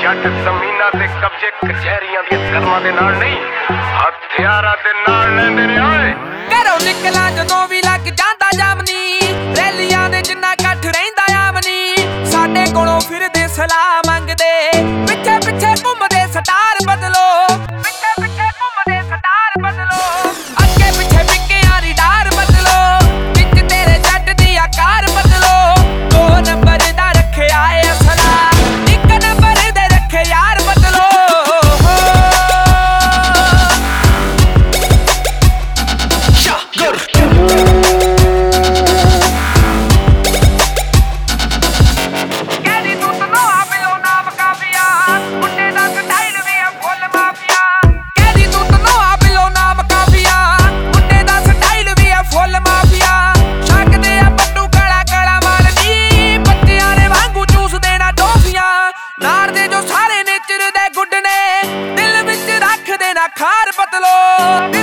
ਜੱਟ ਜ਼ਮੀਨਾਂ ਤੇ ਕਬਜ਼ੇ ਕਚਹਿਰੀਆਂ ਦੀਆਂ ਕਲਮਾਂ ਦੇ ਨਾਲ ਨਹੀਂ, ਹਥਿਆਰਾਂ ਦੇ ਨਾਲ ਲੈਂਦੇ ਨੇ ਓਏ। ਘਰੋਂ ਨਿਕਲਾਂ ਜਦੋਂ ਵੀ ਲੱਗ ਜਾਂਦਾ ਜਾਮਨੀ, ਰੈਲੀਆਂ ਦੇ ਜਿੰਨਾ ਇਕੱਠ ਰਹਿੰਦਾ ਆਮਨੀ। ਸਾਡੇ ਕੋਲੋਂ ਫਿਰਦੇ ਸਲਾਹ ਮੰਗਦੇ, ਪਿੱਛੇ ਪਿੱਛੇ ਘੁੰਮਦੇ ਸਟਾਰ ਬਦਲੋ, ਪਿੱਛੇ ਪਿੱਛੇ ਘੁੰਮਦੇ ਸਟਾਰ ਬਦਲੋ। ਅੱਗੇ ਪਿੱਛੇ ਪਿੱਕਿਆਂ ਦੀ ਡਾਰ ਬਦਲੋ, ਵਿੱਚ ਤੇਰੇ ਜੱਟ ਦੀ ਆਕਾਰ ਬਦਲੋ। 2 ਨੰਬਰ ਦਾ ਰੱਖਿਆ ਏ ਅਸਲਾ, 1 ਨੰਬਰ ਦੇ ਰੱਖੇ ਯਾਰ ਬਦਲੋ। ਨਾਰ ਦੇ ਜੋ ਸਾਰੇ ਨੇਚਰ ਦੇ ਗੁੱਡ ਨੇ, ਦਿਲ ਵਿੱਚ ਰੱਖਦੇ ਨਾ ਖਾਰ ਬਦਲੋ।